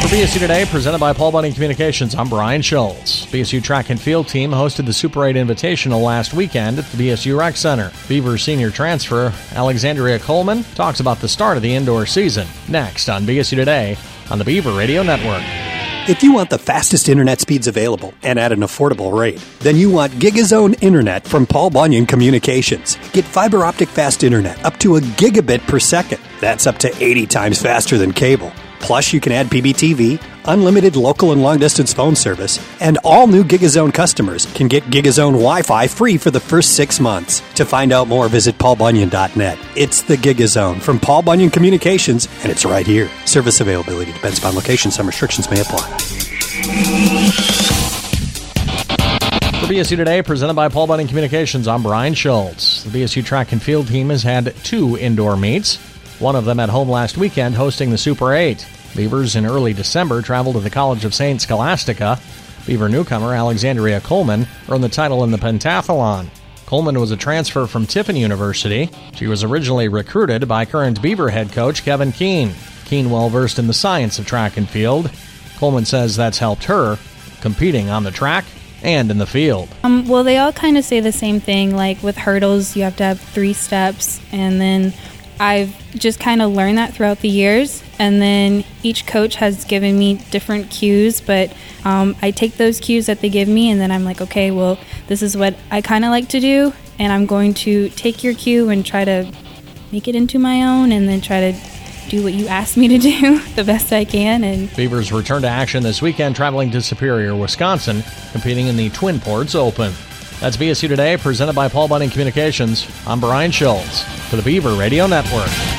BSU Today, presented by Paul Bunyan Communications, I'm Brian Schultz. BSU track and field team hosted the Super 8 Invitational last weekend at the BSU Rec Center. Beavers senior transfer Alexandria Coleman talks about the start of the indoor season. Next on BSU Today on the Beaver Radio Network. If you want the fastest internet speeds available and at an affordable rate, then you want GigaZone Internet from Paul Bunyan Communications. Get fiber optic fast internet up to a gigabit per second. That's up to 80 times faster than cable. Plus, you can add PBTV, unlimited local and long-distance phone service, and all new GigaZone customers can get GigaZone Wi-Fi free for the first 6 months. To find out more, visit paulbunyan.net. It's the GigaZone from Paul Bunyan Communications, and it's right here. Service availability depends upon location. Some restrictions may apply. For BSU Today, presented by Paul Bunyan Communications, I'm Brian Schultz. The BSU track and field team has had 2 indoor meets. One of them at home last weekend, hosting the Super 8. Beavers in early December traveled to the College of St. Scholastica. Beaver newcomer Alexandria Coleman earned the title in the pentathlon. Coleman was a transfer from Tiffin University. She was originally recruited by current Beaver head coach Kevin Keene. Keene well-versed in the science of track and field. Coleman says that's helped her competing on the track and in the field. Well, they all kind of say the same thing. Like with hurdles, you have to have 3 steps, and then I've just kind of learned that throughout the years, and then each coach has given me different cues, but I take those cues that they give me, and then I'm like, okay, well, this is what I kind of like to do, and I'm going to take your cue and try to make it into my own, and then try to do what you asked me to do the best I can. And Beavers return to action this weekend, traveling to Superior, Wisconsin, competing in the Twin Ports Open. That's BSU Today, presented by Paul Bunyan Communications. I'm Brian Schultz for the Beaver Radio Network.